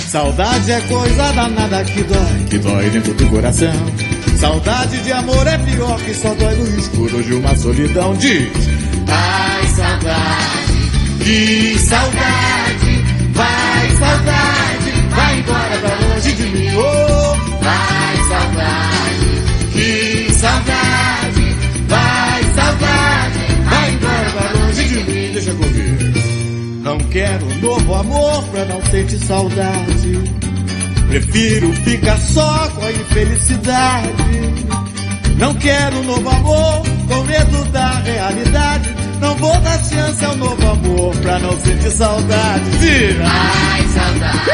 Saudade é coisa danada que dói dentro do coração. Saudade de amor é pior que só dói no escuro de uma solidão. Diz: ai, saudade, que saudade, vai, saudade, vai embora pra longe de mim. Oh, vai, saudade, que saudade, vai, saudade, vai embora pra longe de mim. Deixa comigo. Não quero um novo amor pra não sentir saudade. Prefiro ficar só com a infelicidade. Não quero um novo amor com medo da realidade. Não vou dar chance ao novo amor pra não sentir saudade. Tira! Ai, saudade,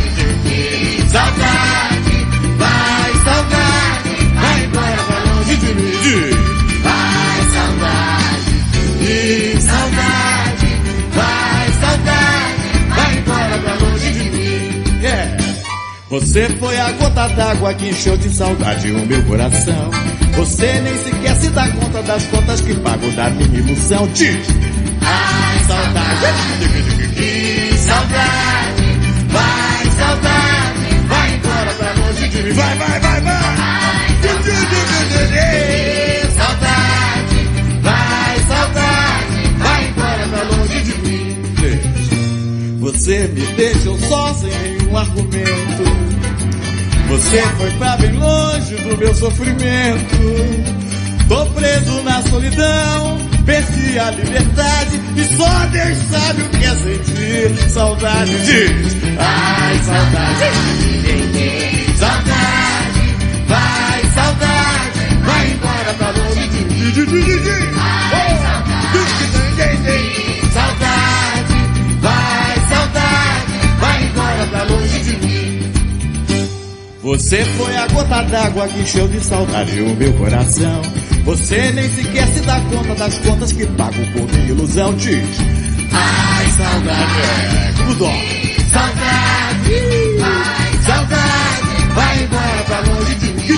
saudade, vai, saudade, vai embora pra longe de mim. ai, saudade, E saudade, vai, saudade, vai embora pra longe de mim. Yeah. Você foi a gota d'água que encheu de saudade o meu coração. Você nem sequer se dá conta das contas que pago da minha ilusão. Diz: ai, saudade, que saudade, vai, saudade, vai embora pra longe de mim. Vai, vai, vai, vai. Saudade, vai, saudade, vai embora pra longe de mim. Você me deixou só sem nenhum argumento. Você foi pra bem longe do meu sofrimento. Tô preso na solidão, perdi a liberdade e só Deus sabe o que é sentir saudade. Diz: ai, saudade, saudade, vai, saudade, vai embora pra longe de mim. ai, Saudade, vai, saudade, vai embora pra longe de mim. Você foi a gota d'água que encheu de saudade o meu coração. Você nem sequer se dá conta das contas que pago por minha ilusão. Diz: ai, saudade, tudo dó. Saudade, saudade, vai embora pra longe de mim.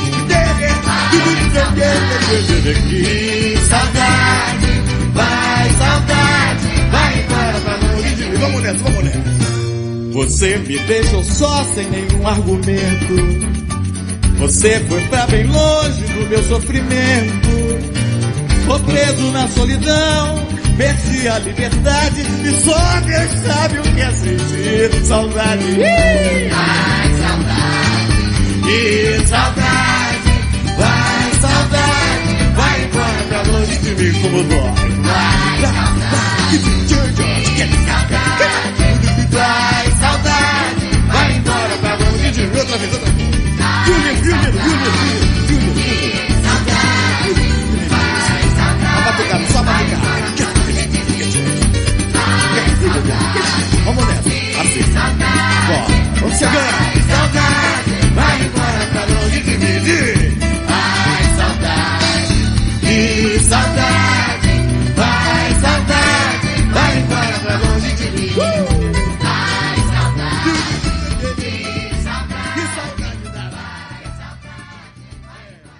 Saudade, vai, saudade, vai embora pra longe de mim. Vamos nessa, vamos nessa. Você me deixou só sem nenhum argumento. Você foi pra bem longe do meu sofrimento. Tô preso na solidão, perdi a liberdade e só Deus sabe o que é sentir saudade. ai, saudade, E saudade, vai, saudade.